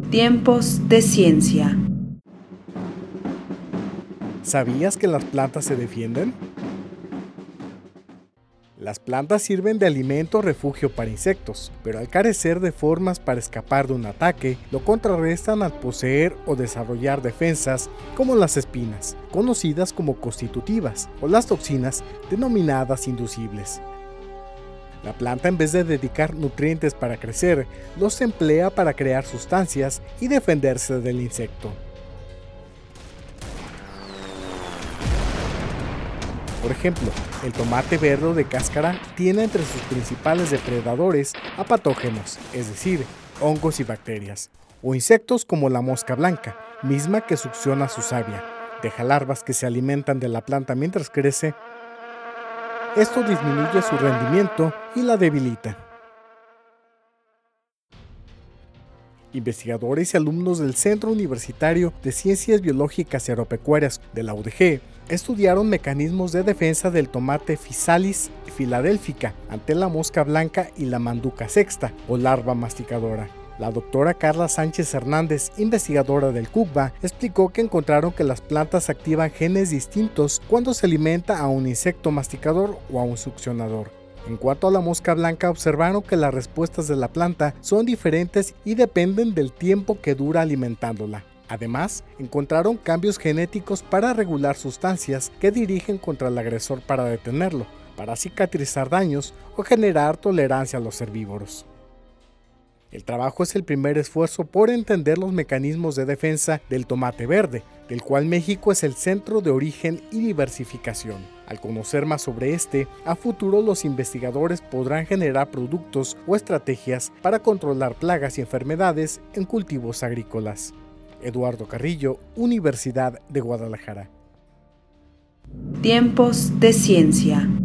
Tiempos de ciencia. ¿Sabías que las plantas se defienden? Las plantas sirven de alimento o refugio para insectos, pero al carecer de formas para escapar de un ataque, lo contrarrestan al poseer o desarrollar defensas como las espinas, conocidas como constitutivas, o las toxinas, denominadas inducibles. La planta, en vez de dedicar nutrientes para crecer, los emplea para crear sustancias y defenderse del insecto. Por ejemplo, el tomate verde de cáscara tiene entre sus principales depredadores a patógenos, es decir, hongos y bacterias, o insectos como la mosca blanca, misma que succiona su savia, deja larvas que se alimentan de la planta mientras crece. Esto disminuye su rendimiento y la debilita. Investigadores y alumnos del Centro Universitario de Ciencias Biológicas y Agropecuarias de la UDG estudiaron mecanismos de defensa del tomate Physalis philadelphica ante la mosca blanca y la manduca sexta, o larva masticadora. La doctora Carla Sánchez Hernández, investigadora del CUCBA, explicó que encontraron que las plantas activan genes distintos cuando se alimenta a un insecto masticador o a un succionador. En cuanto a la mosca blanca, observaron que las respuestas de la planta son diferentes y dependen del tiempo que dura alimentándola. Además, encontraron cambios genéticos para regular sustancias que dirigen contra el agresor para detenerlo, para cicatrizar daños o generar tolerancia a los herbívoros. El trabajo es el primer esfuerzo por entender los mecanismos de defensa del tomate verde, del cual México es el centro de origen y diversificación. Al conocer más sobre este, a futuro los investigadores podrán generar productos o estrategias para controlar plagas y enfermedades en cultivos agrícolas. Eduardo Carrillo, Universidad de Guadalajara. Tiempos de ciencia.